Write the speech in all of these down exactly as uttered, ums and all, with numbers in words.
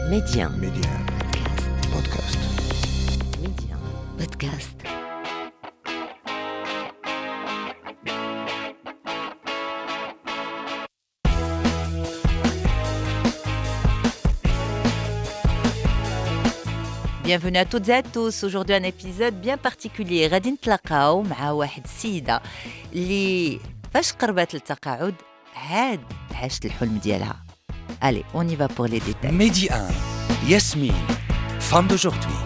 Média. Média. Podcast. Média. Podcast. Bienvenue à toutes et à tous. Aujourd'hui un épisode bien particulier. غادي نتلاقاو مع واحد السيدة اللي فاش قربت للتقاعد عاد عاشت الحلم ديالها. Allez, on y va pour les détails. Mehdi un, Yasmine, femme d'aujourd'hui.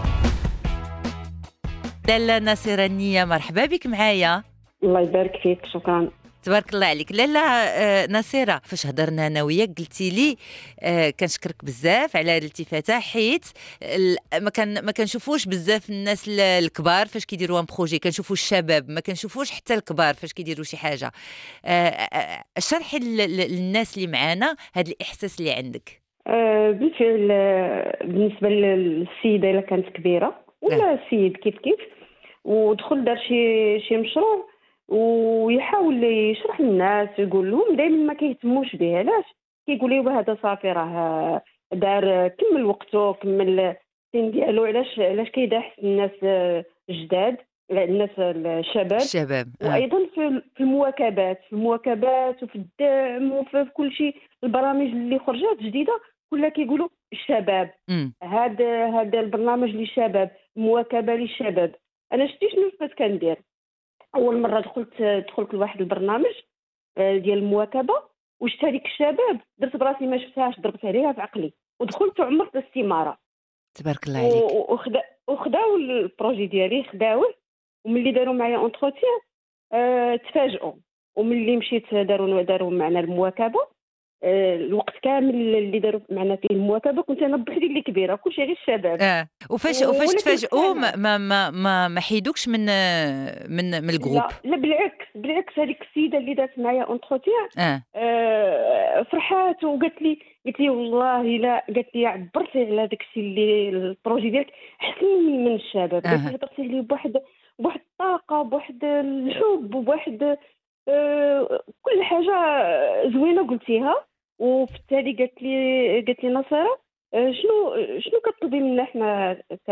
لالا ناصرانية، مرحبا بك معايا. الله يبارك فيك، شكرا. تبارك الله عليك. لالا آه ناصرة، فاش هضرنا انا وياك قلتي لي آه كنشكرك بزاف على هذه الالتفاته، حيت ما كان ما كنشوفوش بزاف الناس الكبار فاش كيديروا ان بروجي، كنشوفوا الشباب، ما كنشوفوش حتى الكبار فاش كيديروا شي حاجه. آه شرحي للناس اللي معانا هذا الاحساس اللي عندك. آه بالفعل، بالنسبه للسيده الا كانت كبيره ولا آه. السيد كيف كيف ودخل دار شي شي مشروع ويحاول يشرح للناس، يقول لهم دائما ما كيهتموش به. علاش؟ كيقول لي هذا صافي راه دار كمل وقته، كمل السن ديالو. علاش علاش كيداح الناس الجداد، الناس الشباب الشباب آه. وايضا في في المواكبات في المواكبات وفي الدعم وفي كل شيء. البرامج اللي خرجت جديده كلها كيقولوا الشباب، هذا هذا البرنامج للشباب، مواكبه للشباب. انا شتي شنو فاش كندير؟ اول مره دخلت دخلت لواحد البرنامج ديال المواكبه وشفت هذيك الشباب، درت براسي ما شفتهاش، ضربت عليها في عقلي ودخلت وعمرت الاستماره. تبارك الله عليك. وخدا وخداو البروجي ديالي، خداوه، وملي داروا معايا اونتروتيان أه تفاجئوا. وملي مشيت داروا داروا معنا المواكبه، أه الوقت كامل اللي داروا معنا فيه المواكبه كنت انا بوحدي اللي كبيره، كلشي غير الشباب. اه وفاش وفاش تفاجئوا ما ما ما ما حيدوكش من من من الجروب؟ لا لا، بالعكس بالعكس. هذيك السيده اللي دارت معايا اونتروتيان اه, آه فرحات وقالت لي قالت لي والله لا، قالت لي عبرتي على داك الشيء اللي البروجي ديالك احسن من من الشباب. قالت لي هضرتي لي بواحد بواحد الطاقه، بواحد الحب، وبواحد آه كل حاجه زوينه قلتيها. وفي التالي قالت لي قالت لي ناصره، آه شنو شنو كتطلبي منا احنا ك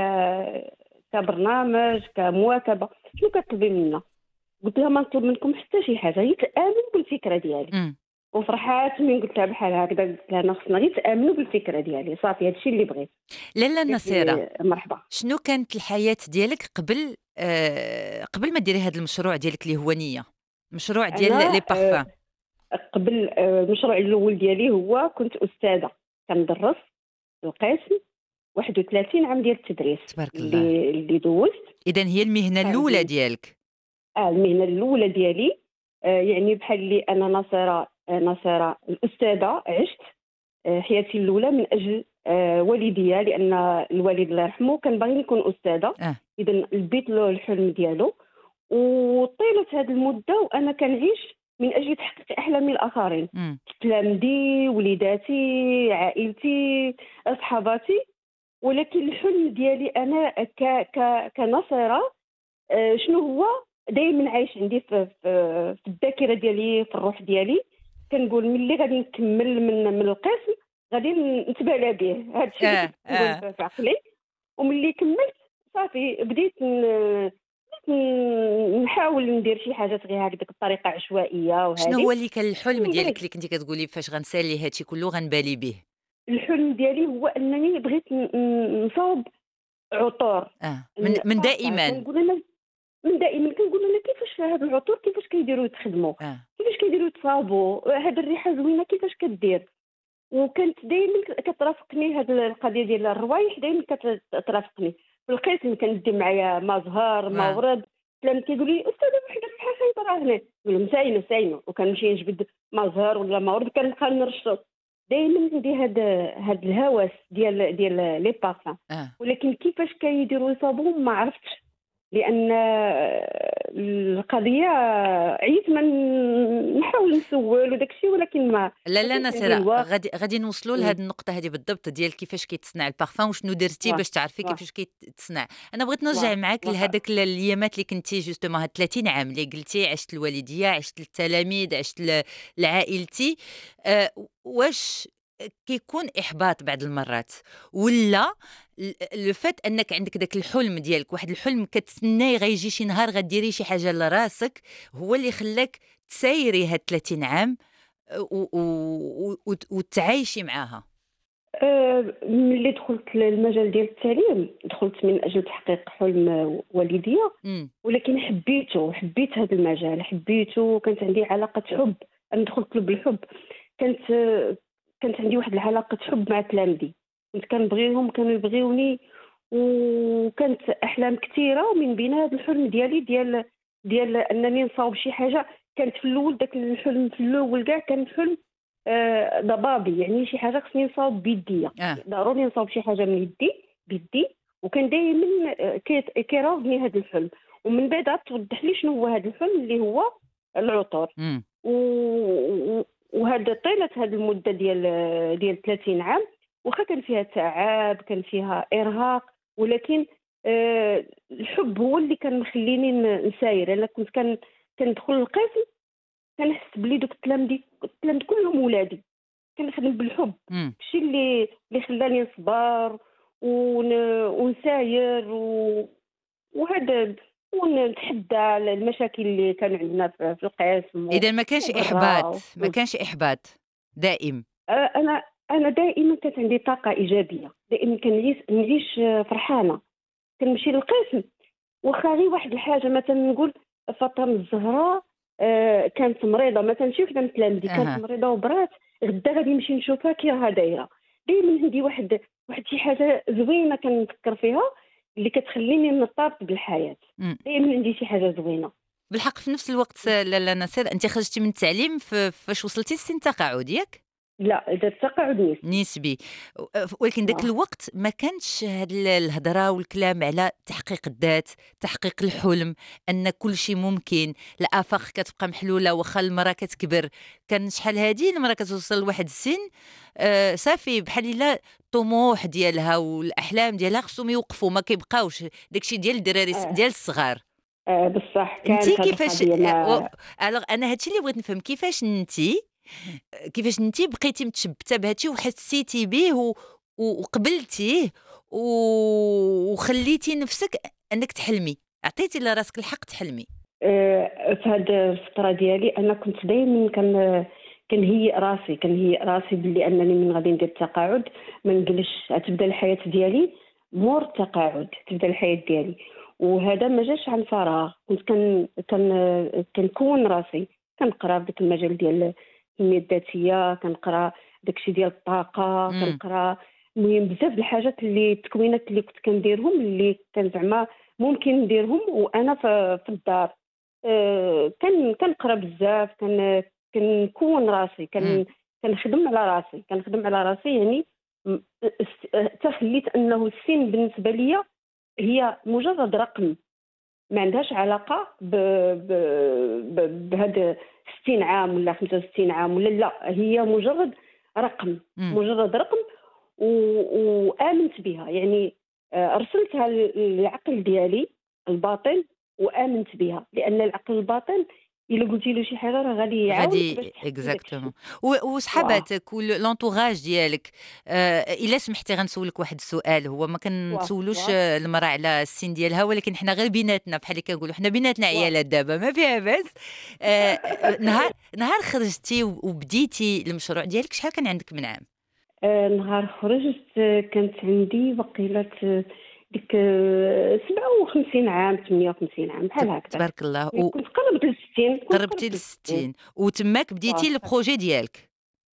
كبرنامج كمواكبه؟ شنو كتطلبي منا؟ قلت لها ما نطلب منكم حتى شي حاجه، هي تامنوا بالفكره ديالي. م. وفرحات من قلت لها بحال هكذا، قلت لها انا خصنا غير تامنوا بالفكره ديالي، صافي هادشي اللي بغيت. لالا ناصرة، مرحبا. شنو كانت الحياه ديالك قبل آه قبل ما ديري هذا المشروع ديالك اللي هو نيه، مشروع ديال لي بارفان؟ آه قبل آه المشروع الاول ديالي هو كنت استاذه، كندرس القسم واحد وثلاثين عام ديال التدريس. تبارك الله. اللي اللي دوزت. اذا هي المهنه الاولى ديالك؟ اه المهنه الاولى ديالي. آه يعني بحال اللي انا ناصره آه ناصره الاستاذه عشت آه حياتي الاولى من اجل آه والديا، لان الوالد الله يرحمه كان باغي نكون استاذه. آه. اذا لبيت له الحلم ديالو، وطيله هذه المده وانا كنعيش من اجل تحقيق احلامي الاخرين. تلامذي، وليداتي، عائلتي، اصحاباتي. ولكن الحلم ديالي انا ك ك كناصره آه شنو هو؟ دائما عايش عندي في, في, في الذاكره ديالي، في الروح ديالي. كنقول ملي غادي نكمل من من القسم غادي نتبالى به. هذا الشيء اللي آه. كنقول في عقلي. وملي كملت صافي بديت نحاول ندير شي حاجات غير هكذاك بطريقه عشوائيه. وهذه شنو هو اللي كان الحلم ديالك اللي كنتي كتقولي فاش غنسالي هادشي كله غنبالي به؟ الحلم ديالي هو انني بغيت نصاوب عطور. اه من, من دائما كنقول انا من دائما كنقول انا كيفاش هاد العطور كيفاش كيديروا يتخدموا، آه. كيفاش كيديروا يتصاوبوا، هاد الريحه زوينه كيفاش كدير. وكانت دائما كترافقني هاد القضيه ديال الروايح، دائما كترافقني في القسم. كندي معايا ما زهر ما آه. ورد. لما كيقولوا لي استاذه وحده بحال خايبه راه هنا، نقول لهم ساينه ساينه، وكنمشي نجبد ما زهر ولا ما ورد كنبقى نرشو. دائما عندي هذا هذا الهوس ديال ديال لي بارفان. آه. ولكن كيفاش كيديروا يصاوبوهم ما عرفتش، لان القضيه عييت من نحاول نسول وداك الشيء، ولكن ما لا لا ناصرة، غادي غادي نوصلوا لهاد النقطه هذه بالضبط ديال كيفاش كيتصنع البارفان وشنو درتي باش تعرفي كيفاش كيتصنع. انا بغيت نرجع معاك لهذاك الايامات اللي كنتي جوستومون هاد ثلاثين عام اللي قلتي عشت الوالديه، عشت التلاميذ، عشت لعائلتي. أه واش كيكون احباط بعض المرات، ولا لو فات انك عندك داك الحلم ديالك، واحد الحلم كتسناي غيجي شي نهار غديري شي حاجه لراسك، هو اللي خلاك تسايري هاد ثلاثين عام و- و- و- وتعايشي معاها. آه، ملي دخلت للمجال ديال التعليم دخلت من اجل تحقيق حلم والديا، امم ولكن حبيته، حبيت هذا المجال، حبيته. كانت عندي علاقه حب، انا دخلت له بالحب. كانت آه، كانت عندي واحد العلاقه حب مع تلامذي، كنت كنبغيهم كانوا يبغيوني، وكانت احلام كثيره، ومن بين هذا الحلم ديالي ديال ديال انني نصاوب شي حاجه. كانت في الاول داك الحلم في الاول كاع كان حلم آه، ضبابي، يعني شي حاجه خصني نصاوب بيديا، اه ضروري نصاوب شي حاجه من يدي بيدي. وكان دائما كيراودني هذا الحلم. ومن بعد عاد توضح لي شنو هو هذا الحلم اللي هو العطور. امم و- وهذا طيله هذه المده ديال ديال ثلاثين عام، واخا كان فيها تعب، كان فيها ارهاق، ولكن آه، الحب هو اللي كان مخليني ن- نساير. انا كنت كان كندخل القسم كنحس بلي دوك التلامذي التلامذ كلهم ولادي، كنخدم بالحب. امم الشيء اللي اللي خلاني نصبر ون... ونساير و... وهذا، ونتحدى على المشاكل اللي كانوا عندنا في في القسم و- اذا ما كانش احباط، وبرا. ما كانش احباط دائم. آه، انا انا دائما كانت عندي طاقه ايجابيه، دائما كنعيش نعيش آه، فرحانه. كنمشي للقسم واخا غير واحد الحاجه، مثلا نقول فاطمه الزهراء آه، كانت مريضه، مثلا شي وحده من تلامذتي كانت اها مريضه وبرات، غدا غادي نمشي نشوفها كي راها دايره. دائما عندي واحد واحد شي حاجه زوينه كنفكر فيها اللي كتخليني نرتبط بالحياه. امم دائما عندي شي حاجه زوينه. بالحق في نفس الوقت لاله نصير، انت خرجتي من التعليم في- فاش وصلتي لسن التقاعد ياك لا، درت تقاعد نسبي. نسبي، ولكن ذاك آه. الوقت ما كانش هاد ال- الهضره والكلام على تحقيق الذات، تحقيق الحلم، ان كل شيء ممكن، الافاق كتبقى محلوله واخا المراه كتكبر. كان شحال هادي المراه كتوصل لواحد السن آه صافي بحال الا الطموح ديالها والاحلام ديالها خصهم يوقفوا، ما كيبقاوش داكشي ديال الدراري الس- آه. ديال الصغار. آه بصح انتي كانت هذه كيفاش القضيه ما الوغ انا هادشي اللي بغيت نفهم، كيفاش انتي كيفاش انتي بقيتي متشبته بهادشي وحسيتي به و... و- وقبلتيه و... وخليتي نفسك انك تحلمي، عطيتي لراسك الحق تحلمي. آه، في هذه الفترة ديالي أنا كنت دائما كان كنهيئ راسي كنهيئ راسي باللي أنني من غادي ندير التقاعد ما نجلسش، تبدا الحياة ديالي مور التقاعد، تبدا الحياة ديالي. وهذا ما جاش عن فراغ، كنت كن كن كنكون راسي، كنقرا في ذاك المجال ديال التنمية الذاتية، كنقرا داكشي ديال الطاقة، امم كنقرا المهم بزاف د الحاجات اللي التكوينات اللي كنت كنديرهم اللي كان زعما ممكن نديرهم وانا في في الدار. آه، كان كنقرا بزاف، كان كنكون راسي، امم كان كنخدم على راسي كنخدم على راسي يعني م- است- حتى خليت انه السن بالنسبه ليا هي مجرد رقم، ما عندهاش علاقه ب... ب... ب... بهذا ستين عام ولا خمسة وستين عام ولا لا، هي مجرد رقم، امم مجرد رقم. و... وآمنت بها يعني. آه، أرسلتها للعقل ديالي الباطن وآمنت بها، لأن العقل الباطن إلا قلتي له شي حاجة راه غادي يعاونك باش غادي تحسي داك اكزاكتومون. الشيء. واه وصحاباتك واللونطوراج ديالك، آه الا سمحتي غنسولك واحد السؤال، هو ما واه كنسولوش واه آه، المراه على السن ديالها، ولكن حنا غير بيناتنا بحال اللي كنقولوا حنا بيناتنا واه عيالات دابا ما فيها باس. آه آه، نهار نهار خرجتي وبديتي المشروع ديالك شحال كان عندك من عام؟ آه، نهار خرجت آه، كانت عندي وقيلة آه، ديك آه، سبعة وخمسين عام، ثمانية وخمسين عام بحال ت- هكذا. تبارك الله. يعني كنت قربت للستين، كنت وقربتي قربت للستين. للستين وتماك بديتي واه البروجي ديالك.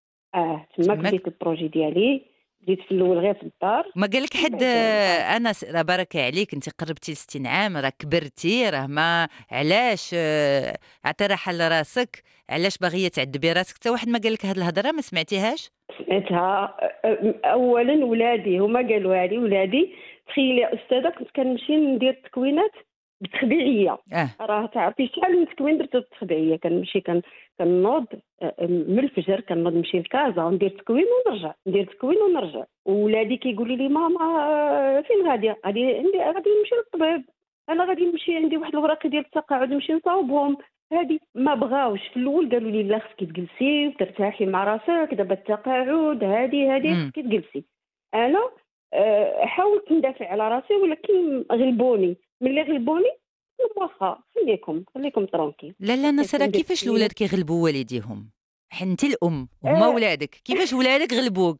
اه تماك تماك بديت البروجي ديالي، بديت في الاول غير في الدار، ما قال لك من حد بعد بقى. آه، انا س- راه بركه عليك، انت قربتي ل ستين عام، راه كبرتي، راه ما علاش آه، عطي راحه لراسك، علاش باغيه تعذبي راسك؟ حتى واحد ما قال لك هاد الهضره ما سمعتيهاش؟ سمعتها آه، اولا ولادي هما قالوها لي، ولادي تخيلي يا استاذه كنت كنمشي ندير تكوينات بالتخبيعيه. اه راه تعرفي شحال من تكوين درت بالتخبيعيه، كنمشي كن كنوض آه، من الفجر، كنوض نمشي لكازا وندير تكوين ونرجع، ندير تكوين ونرجع. وولادي كيقولوا لي ماما آه، فين غاديه؟ غادي عندي غادي نمشي للطبيب، انا غادي نمشي عندي واحد الوراق ديال التقاعد نمشي نصاوبهم. هادي ما بغاوش. في الاول قالوا لي لا خصك تجلسي وترتاحي مع راسك، دابا التقاعد هادي هادي مم. خصك تجلسي. انا آه، حاولت ندافع على راسي ولكن غلبوني. ملي غلبوني قلت لهم واخا خليكم خليكم ترونكي، لا لا بقيت نصيرة، ندير كيفاش فيه. الولاد كيغلبوا والديهم؟ انت الام وهما آه، ولادك، كيفاش ولادك غلبوك؟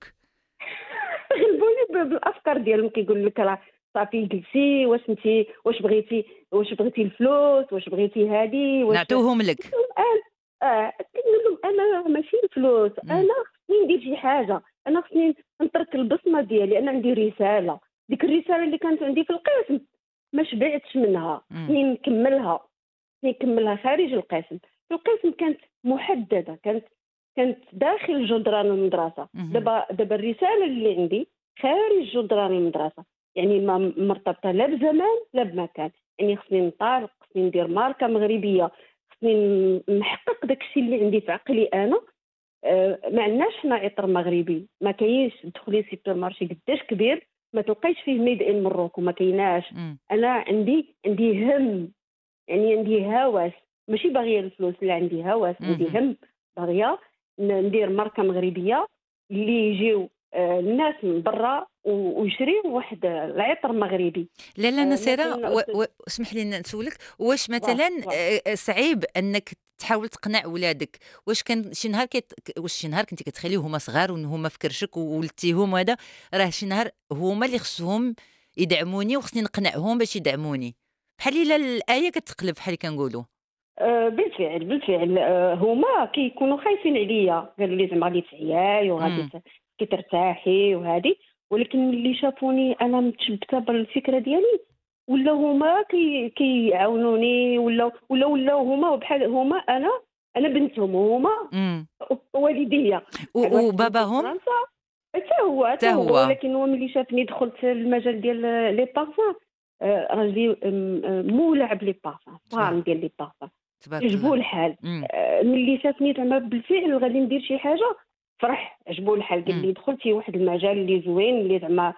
غلبوني ب- بالافكار ديالهم. كيقول لك راه صافي جلسي، واش انت واش بغيتي واش بغيتي الفلوس، واش بغيتي هادي، واش نعطوهم لك. انا اه قلت لهم انا ماشي الفلوس، مم. انا خصني ندير شي حاجه، انا خصني نترك البصمه ديالي، انا عندي رساله. ديك الرساله اللي كانت عندي في القسم ما شبعتش منها، مم. خصني نكملها، خصني نكملها خارج القسم. في القسم كانت محدده، كانت كانت داخل جدران المدرسه. مهم. دابا دابا الرساله اللي عندي خارج جدران المدرسه، يعني ما مرتبطه لا بزمان لا بمكان. يعني خصني نطالق، خصني ندير ماركه مغربيه، خصني نحقق داكشي اللي عندي في عقلي انا. آه، ما عندناش حنا عطر مغربي، ما كاينش. تدخلي سوبر مارشي قداش كبير ما تلقايش فيه ميد ان مروكو، ما كايناش. مم. انا عندي عندي هم، يعني عندي هوس، ماشي باغيه الفلوس، لا عندي هوس، عندي مهم. هم، باغيه ن- ندير ماركه مغربيه اللي يجيو آه، الناس من برا و- ويشريو واحد العطر مغربي. لا لا آه، نصيرة، مثلا و... أستاذ- و... اسمح لي نسولك، واش واه مثلا واه آه، صعيب انك تحاول تقنع ولادك؟ واش كان شي نهار كيت... واش شي نهار كنتي كتخليهم هما صغار وهما في كرشك وولدتيهم وهذا، راه شي نهار هما اللي خصهم يدعموني وخصني نقنعهم باش يدعموني، بحال الا الايه كتقلب بحال اللي كنقولوا. آه، بالفعل بالفعل. آه، هما كيكونوا خايفين عليا، قالوا لي زعما غادي تعياي وغادي امم ت- كي ترتاحي وهادي. ولكن ملي شافوني انا متشبته بالفكره ديالي، ولاو هما كي كيعاونوني، ولاو ولاو ولاو هما بحال هما انا انا بنتهم وهما امم والديا. بحال واحد خدمتي في وباباهم فرنسا، حتى هو حتى حتى هو. هو. ولكن هو ملي شافني دخلت المجال ديال لي بارفان، آه، راجلي م- آه، مولع بلي بارفان، فان تبارك ديال لي بارفان، تبارك عجبو الله. الحال. امم آه، ملي شافني زعما بالفعل غادي ندير شي حاجه، فرح، عجبو الحال. قال امم لي دخلتي واحد المجال اللي زوين، اللي زعما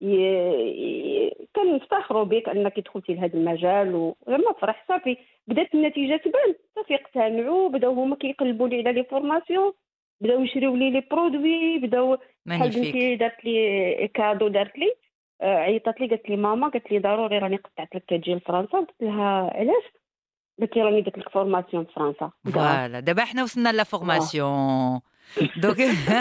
ي- ي- كنفتخروا بك انك دخلتي لهذا المجال، وزعما فرح. صافي بدات النتيجه تبان، صافي اقتنعوا، بداو هما كيقلبوا لي على لي فورماسيون، بداو يشريو لي لي برودوي، بداو بحال مانيفيك. بنتي دارت لي كادو، دارت لي آه، عيطت لي قالت لي ماما، قالت لي ضروري راني قطعت لك كتجي لفرنسا. قلت لها علاش؟ قالت لي راني درت لك فورماسيون في فرنسا كاع. فوالا دابا حنا وصلنا لا واه فورماسيون. دونك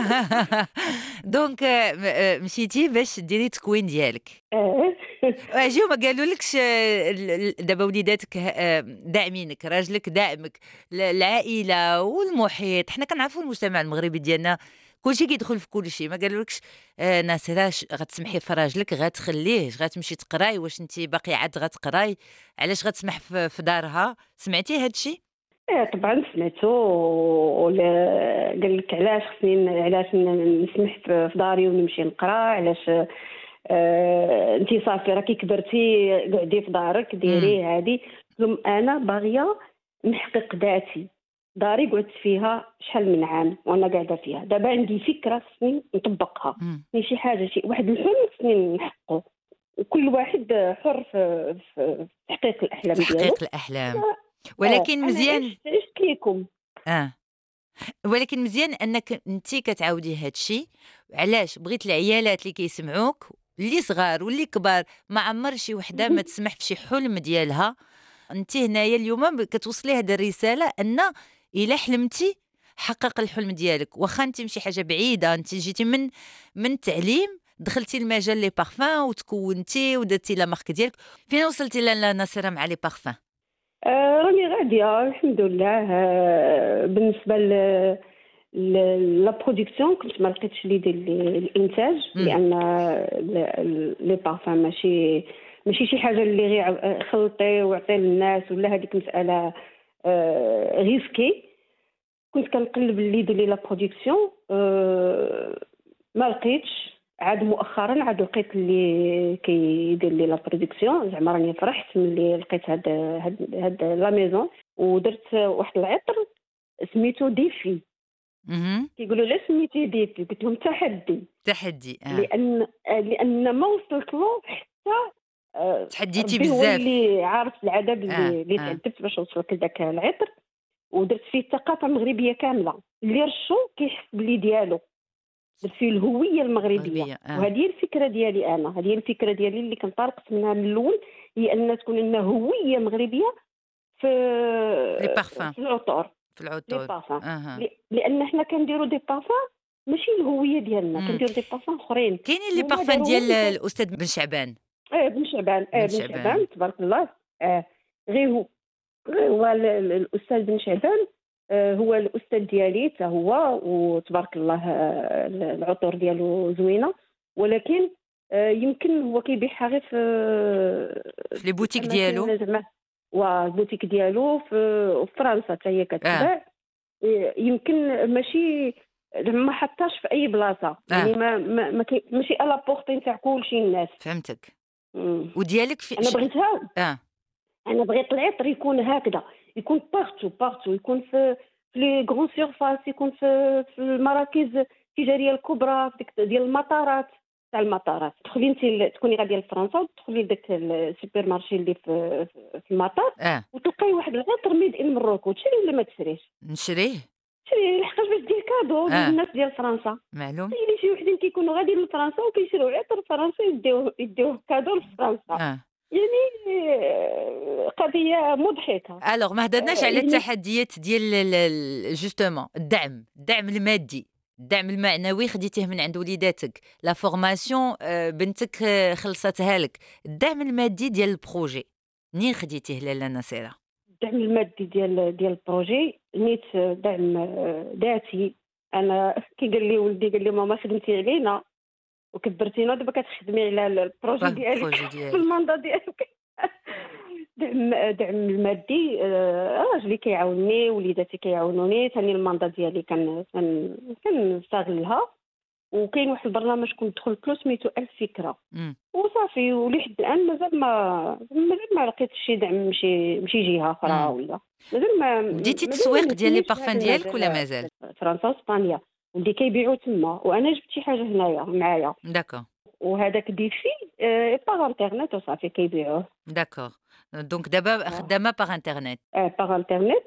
دونك آه، م- آه، مشيتي باش ديري التكوين ديالك. اه اجيو ما قالولكش آه، ال- ال- دابا وليداتك آه، داعمينك، راجلك داعمك، ال- العائله والمحيط؟ حنا كنعرفوا المجتمع المغربي ديالنا كلشي كيدخل في كلشي. ما قالولكش آه، ناصرة ش- غتسمحي في راجلك غتخليه غتمشي تقراي؟ واش انت باقي عاد غتقراي؟ علاش غتسمح في في دارها؟ سمعتي هادشي؟ إيه، طبعا سمعتو. ولا قال لك علاش خصني، علاش ن- نسمح في في داري ونمشي نقرا؟ علاش؟ آه انت صافي راكي كبرتي، قعدي في دارك امم ديري هادي. قلت لهم انا باغيه نحقق ذاتي. داري قعدت فيها شحال من عام وانا قاعده فيها، دابا عندي فكره خصني نطبقها، امم خصني شي حاجه، شي واحد الحلم خصني نحققه. وكل واحد حر في في تحقيق الاحلام تحقيق ديالو. الأحلام. اه ولكن انا مزيان. عشت عشت ليكم. اه ولكن مزيان انك انت كتعاودي هذا الشيء. علاش؟ بغيت العيالات اللي كيسمعوك، اللي صغار واللي كبار، ما عمر شي وحده ما تسمح في شي حلم ديالها. انت هنايا اليوم ب- كتوصلي هذه الرساله ان الا حلمتي حقق الحلم ديالك، واخا انت مشي حاجه بعيده، انت جيتي من من التعليم، دخلتي المجال لي بارفان وتكونتي ودرتي لا مارك ديالك. فين وصلتي لاله ناصره مع لي بارفان؟ آه راني غاديه الحمد لله. آه بالنسبه ل ل- لا برودكسيون كنت ما لقيتش اللي يدير لي الانتاج، امم لان ل- لي بارفان ماشي ماشي شي حاجه اللي غير خلطي وعطي للناس، ولا هذيك مساله آه ريسكي. كنت كنقلب اللي يدير لي لا برودكسيون، آه ما لقيتش. عاد مؤخرا عاد لقيت اللي كيدير لي لا برودكسيون. زعما راني فرحت ملي لقيت هاد هاد هاد لا ميزون، ودرت واحد العطر سميتو ديفي. اها كيقولوا لا سميتي ديفي، قلت لهم تحدي. تحدي. اه لان لان ما وصلت له حتى آه، تحديتي ربي هو بزاف. اللي عارف العذاب اه اللي اللي اه تعذبت باش وصلت لذاك العطر. ودرت فيه الثقافه المغربيه كامله. اللي رشو كيحس باللي ديالو، درت فيه الهويه المغربيه. غربيه اه وهذه هي الفكره ديالي انا، هذه هي الفكره ديالي اللي كنطلقت منها من الاول، هي ان تكون لنا هويه مغربيه في لي بارفان في العطور، في لي العطور بارفان. اها ل- لان حنا كنديروا دي بارفان ماشي الهويه ديالنا، امم كنديروا دي بارفان اخرين كاينين لي هما بارفان ديال داروهم ف- الاستاذ بن شعبان. اه بن شعبان، اه بن بن شعبان شعبان تبارك الله. اه غير هو غير هو ال- ال- الاستاذ بن شعبان، آه، هو الاستاذ ديالي حتى هو، وتبارك الله آه، العطور ديالو زوينه. ولكن آه، يمكن هو كيبيعها غير في في لي في بوتيك ديالو. الاماكن زعما، والبوتيك ديالو في في فرنسا حتى هي اه كتباع. يمكن ماشي زعما ما حطاش في اي بلاصه، يعني اه ما ما ما كي- ماشي الا بورتي نتاع كلشي الناس. فهمتك. مم. وديالك في انا ش... بغيتها، اه انا بغيت العطر يكون هكذا، يكون بارتو بارتو، يكون في في لي غران سيرفاس، يكون في في المراكز التجاريه الكبرى، في ديك ديال المطارات، تاع المطارات. تدخلي انت ل- تكوني غاديه لفرنسا وتدخلي لداك السوبر مارشي اللي في في في المطار، اه وتلقاي واحد العطر ميد ان مروكو، تشري ولا ما تشريش؟ نشريه. تشري لحقاش باش دير كادو اه للناس ديال فرنسا. معلوم. تخيلي شي وحدين كيكونوا غاديين لفرنسا وكيشريو عطر فرنسي يديوه يديوه كادو لفرنسا، اه يعني آه، قضيه مضحكه. الوغ ما هضرناش آه، على يعني التحديات ديال جوستومون الدعم الدعم المادي، الدعم المعنوي خديتيه من عند وليداتك، لا فورماسيون بنتك آه، خلصتها لك، الدعم المادي ديال البروجي منين خديتيه لاله نصيره؟ الدعم المادي ديال ديال البروجي نيت دعم آه، ذاتي. انا كي قال لي ولدي، قال لي ماما خدمتي علينا وكبرتينا، دابا كتخدمي على البروجي ديالك البروجي في ديالك. المنطقه ديالك. دعم دعم المادي، آه، راجلي كيعاونني، وليداتي كيعاونوني، ثاني المنطقه ديالي كان كان كنستغلها. وكاين واحد البرنامج كنت دخلت له سميتو ألف فكره، امم وصافي ولحد الان مازال ما مازال ما لقيتش شي دعم من شي من شي جهه اخرى، امم ولا مازال ما بديتي مازال ما التسويق ديال لي نهتميش بهذا بارفان ديالك ولا المجال. مازال؟ فرنسا واسبانيا ولدي كيبيعوا تما، وانا جبت شي حاجه هنايا معايا، داكور وهذاك ديفي آه باغ انترنت وصافي كيبيعوه. داكور. دونك دابا خدامه باغ انترنيت. آه باغ انترنت،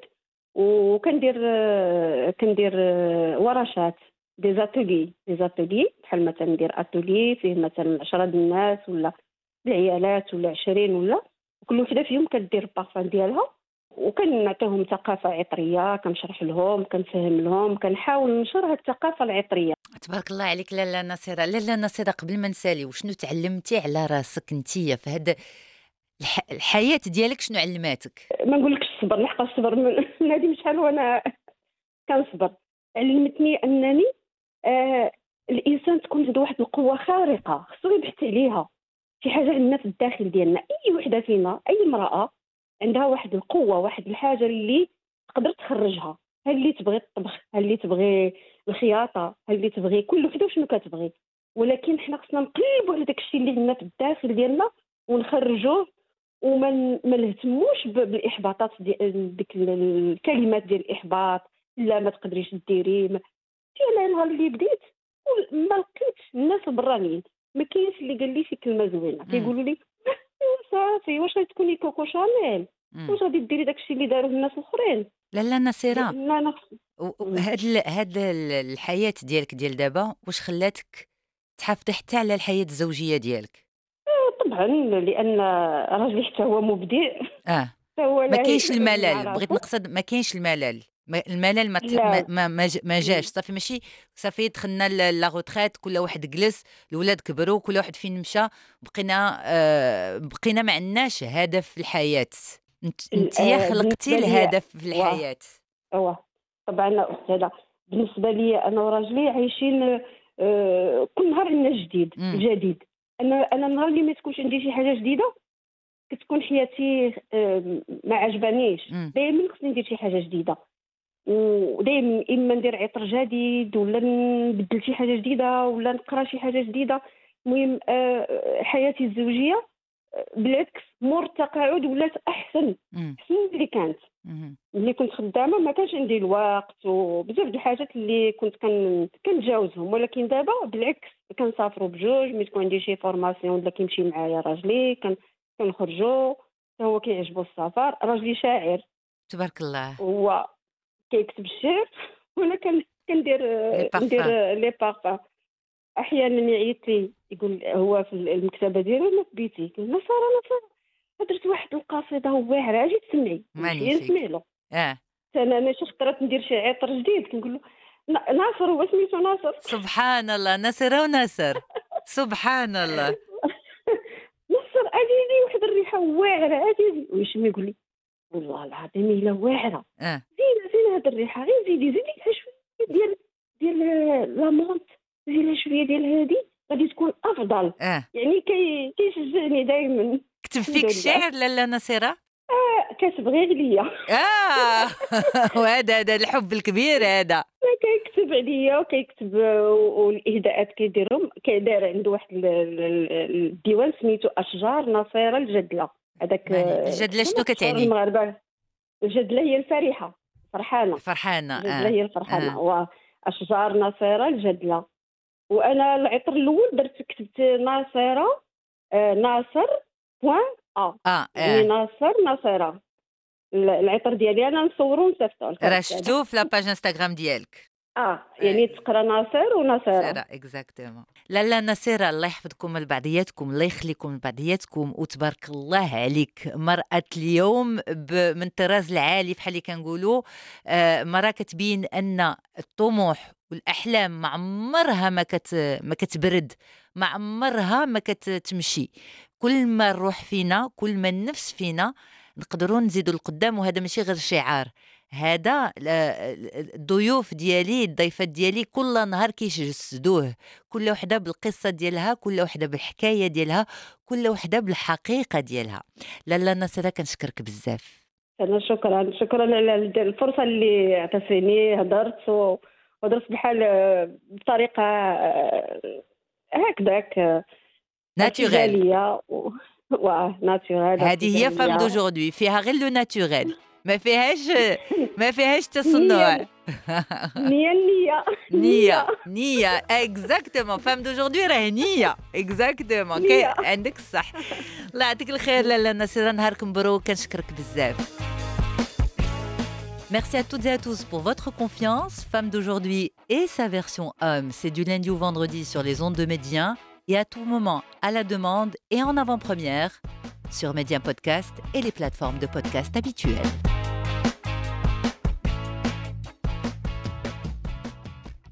وكندير آه كندير آه ورشات، دي زاتولي دي زاتولي بحال مثلا ندير اتولي فيه مثلا عشرة د الناس، ولا العيالات، ولا عشرين، ولا كل وحده فيهم كدير البارفان ديالها، وكنعطيهم ثقافه عطريه، كنشرح لهم، كنفهم لهم، كنحاول ننشر هذه الثقافه العطريه. تبارك الله عليك لاله نصيره. لاله نصيره، قبل ما نسالي، وشنو تعلمتي على راسك نتيا في هاد الح... الحياه ديالك؟ شنو علماتك؟ ما نقولكش الصبر، لحقاش الصبر من من هذه شحال وانا كنصبر. علمتني انني آه الانسان تكون عنده واحد القوه خارقه، خصو يبحث عليها، شي حاجه عندنا في الداخل ديالنا. اي وحده فينا، اي امراه عندها واحد القوه، واحد الحاجه اللي تقدر تخرجها. ها اللي تبغي الطبخ، ها اللي تبغي الخياطه، ها اللي تبغي، كل وحده وشنو كتبغي. ولكن حنا خصنا نقلبوا على داك الشيء اللي عندنا في الداخل ديالنا ونخرجوه، وما ن- ما نهتموش ب- بالاحباطات ديال ديك الكلمات ديال الاحباط، لا ما تقدريش ديري ما. انا النهار اللي بديت ما لقيتش الناس البرانيين، ما كاينش اللي قال لي شي كلمه زوينه، امم كيقولوا لي إيوا صافي، واش غادي تكوني كوكو شانيل، امم واش غادي ديري داكشي اللي داروه الناس الاخرين. لاله نصيره، لان انا و- و- مم. هاد ال... هاد ال- الحياه ديالك ديال دابا واش خلاتك تحافظي حتى على الحياه الزوجيه ديالك؟ طبعا لان راجلي حتى هو مبدع، اه حتى هو ما لاهي كاينش مع الملل، بغيت راسو. نقصد ما كاينش الملل، ما- الملل ما تح- ما لا ما, ما ج- ما جاش مم. صافي، ماشي صافي دخلنا ل- لا روتريت، كل واحد جلس، الاولاد كبروا، كل واحد فين مشى، بقينا آه بقينا ما عندناش هدف في الحياه. انت ال- انتيا آه، خلقتي بالنسبه لي الهدف في واه الحياه. واه طبعا استاذه، بالنسبه لي انا وراجلي عايشين آه، كل نهار عندنا جديد امم جديد. انا انا النهار اللي ما تكونش عندي شي حاجه جديده كتكون حياتي آه، ما عجبانيش. امم دائما خصني ندير شي حاجه جديده، ودائما اما ندير عطر جديد، ولا نبدل شي حاجه جديده، ولا نقرا شي حاجه جديده. المهم آه، حياتي الزوجيه آه، بالعكس مور التقاعد ولات احسن امم احسن من اللي كانت. امم ملي كنت خدامه ما كانش عندي الوقت، وبزاف د الحاجات اللي كنت كن كنتجاوزهم. ولكن دابا بالعكس كنسافروا بجوج، ملي تكون عندي شي فورماسيون ولا كيمشي معايا راجلي، كن كنخرجوا، هو كيعجبو السفر. راجلي شاعر، تبارك الله. هو كيكتب الشعر وانا كن- كندير لي بارفان. ندير لي بارفان. احيانا يعيط لي يقول هو في المكتبه ديالو انا في بيتي يقول نصارى نصارى درت واحد القصيده واعره اجي تسمعي نمشي مانيفيك. نسمع له. اه انا انا شي خطرات ندير شي عطر جديد كنقول له ن- ناصر هو سميتو ناصر. سبحان الله، ناصرة وناصر، سبحان الله. نصر اجي واحد الريحه واعره اجي ويشم يقول لي والله العظيم الا واعره اه زينه زينه هاد الريحه غير زيدي زيدي لها شويه ديال ديال لامونت زيدي لها شويه ديال هادي غادي تكون افضل. اه يعني كي كيشجعني دائما. كتب فيك الشعر لالا ناصرة؟ كتبغي ليا اه وهذا هذا الحب الكبير هذا. كيكتب عليا وكيكتب والاهداءات كيديرهم كيدير عنده واحد ال- ال- الديوان سميتو اشجار ناصره الجدله. هذاك ماني- الجدلة شنو كتعني؟ المغاربه الجدله هي الفرحه فرحانه. فرحانة. الجدله اه هي الفرحانه آه. واشجار ناصره الجدله. وانا العطر الاول درت كتبت ناصره آه، ناصر بوان ا اه يعني اه ناصر ناصره. العطر ديالي انا نصورو ونصيفطو راه شفتو في لاباج انستغرام ديالك. اه يعني تقرا ناصر وناصره. ناصرة اكزاكتومون. لالا ناصرة، الله يحفظكم لبعضياتكم، الله يخليكم لبعضياتكم، وتبارك الله عليك مرأة اليوم ب- من الطراز العالي بحال اللي كنقولوا. آه، مرأة كتبين ان الطموح والاحلام ما عمرها ما كت ما كتبرد، ما عمرها ما كتمشي. كل ما الروح فينا، كل ما النفس فينا، نقدروا نزيدوا لقدام. وهذا ماشي غير شعار، هذا ال- ال- الضيوف ديالي، الضيفات ديالي كل نهار كيجسدوه، كل وحده بالقصه ديالها، كل وحده بالحكايه ديالها، كل وحده بالحقيقه ديالها. لالا ناصرة كنشكرك بزاف. انا شكرا شكرا على الفرصه اللي عطيتيني. هضرت و- وهضرت بحال آه، بطريقه آه، هكذاك آه، ناتوريل. ارتجاليه و- واه ناتورال. هذه هي فام ارتجالية. دوجوردي، فيها غير لو ناتوريل، ما فيهاش ما فيهاش تصنع. نية نية نية نية نية اكزاكتومون. فام دوجوردي راه نية اكزاكتومون. نية. عندك الصح. الله يعطيك الخير لالا ناصرة، نهارك مبروك، كنشكرك بزاف. Merci à toutes et à tous pour votre confiance. Femme d'aujourd'hui et sa version homme, c'est du lundi au vendredi sur les ondes de Médien et à tout moment à la demande et en avant-première sur Médien Podcast et les plateformes de podcast habituelles.